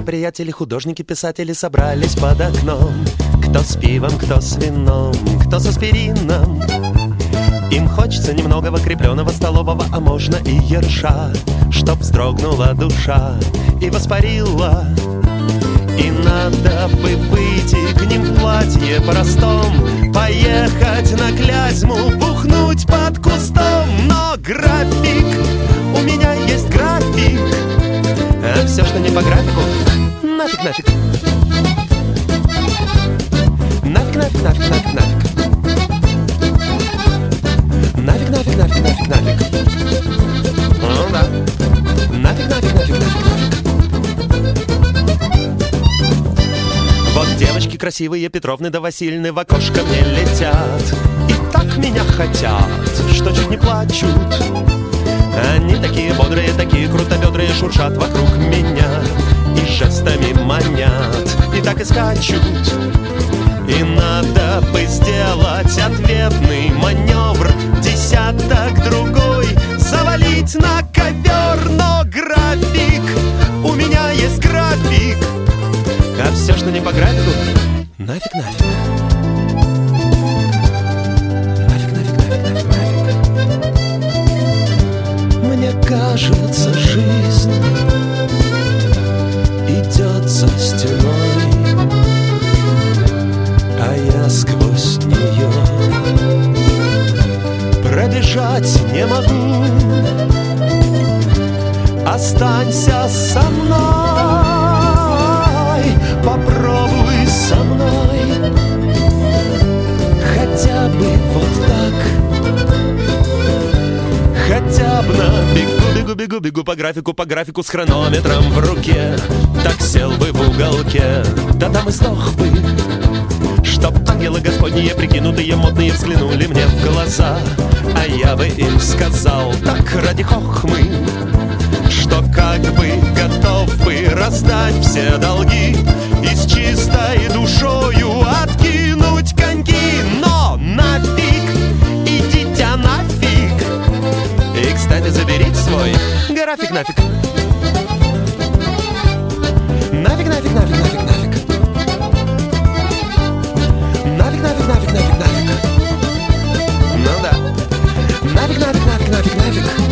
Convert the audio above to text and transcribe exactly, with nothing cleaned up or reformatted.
приятели, художники, писатели собрались под окном. Кто с пивом, кто с вином, кто с аспирином. Им хочется немного крепленого столового, а можно и ерша, чтоб вздрогнула душа и воспарила. И надо бы выйти к ним в платье простом, поехать на Клязьму, бухнуть под кустом. Но график, у меня есть график, а все, что не по графику, нафиг, нафиг. Нафиг, нафиг, нафиг, нафиг, нафиг. Нафиг, нафиг, нафиг, нафиг, нафиг. Ну да. Нафиг, нафиг, нафиг, нафиг, нафиг. Вот девочки красивые, Петровны да Васильны, в окошко мне летят и так меня хотят, что чуть не плачут. Они такие бодрые, такие крутобедрые, шуршат вокруг меня и жестами манят, и так и скачут. И надо бы сделать ответный маневр, десяток другой завалить на ковер. Но график, у меня есть график, а все, что не по графику, нафиг, нафиг. Нафиг, нафиг, нафиг, нафиг, нафиг. Мне кажется, жизнь идет за стеной, а я сквозь нее пробежать не могу. Останься со мной, попробуй со мной, хотя бы вот так, хотя бы на бегу, бегу, бегу, бегу по графику, по графику с хронометром в руке. Так сел бы в уголке, да там и сдох бы, чтоб ангелы господние, прикинутые модные, взглянули мне в глаза. А я бы им сказал так ради хохмы, что как бы готов бы раздать все долги и с чистой душою откинуть коньки. Но нафиг, идите нафиг. И, кстати, заберите свой график нафиг. Нафиг, нафиг, нафиг, нафиг, нафиг. Нафиг, нафиг, нафиг, нафиг, нафиг. Ну да. Нафиг, нафиг, нафиг, нафиг, нафиг.